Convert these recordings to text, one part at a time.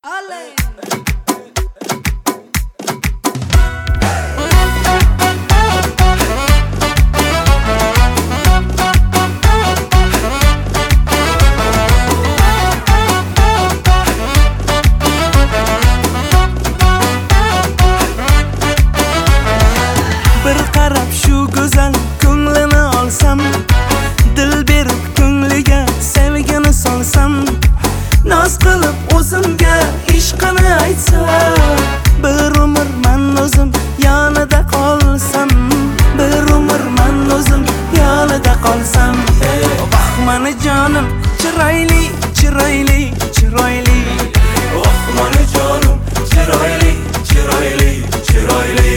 Bir qarab shu go'zal ko'nglini olsam, dil berib ko'ngliga sevgini solsam, noz qilib o'zimga ishqini aytsam, bir umr men o'zim yonida qolsam, bir umr men o'zim yonida qolsam. Oh mani jonim chiroyli, chiroyli, chiroyli. Oh mani jonim chiroyli, chiroyli, chiroyli.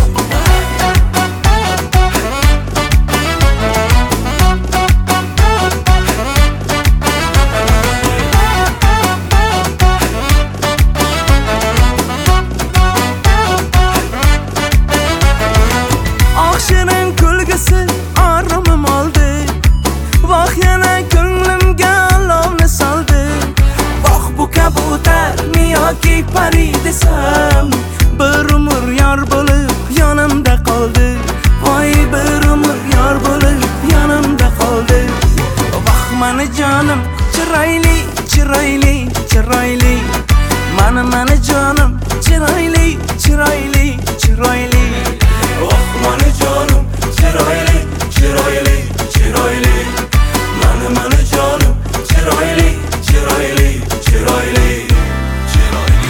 Shirin kulgisi aromim oldi, voh yana ko'nglimga olovni soldi. Voh bu kabutar yoki pari desam, bir umr yor bo'lib yonimda qoldi. Voy bir umr yor bo'lib yonimda qoldi. Voh mani jonim chiroyli, chiroyli, chiroyli. Mani jonim chiroyli, chiroyli, chiroyli. Oh mani jonim chiroyli, chiroyli, chiroyli. Mani jonim chiroyli, chiroyli, chiroyli, chiroyli.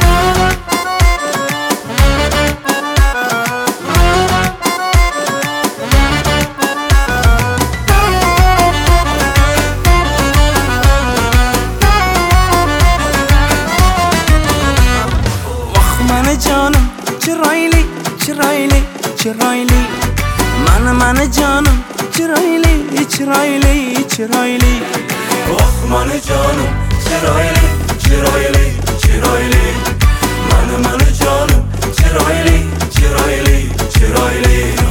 Oh mani jonim chiroyli, chiroyli, chiroyli. Mani jonim chiroyli, chiroyli, chiroyli. Oh mani jonim chiroyli, chiroyli, chiroyli. Mani jonim chiroyli, chiroyli, chiroyli.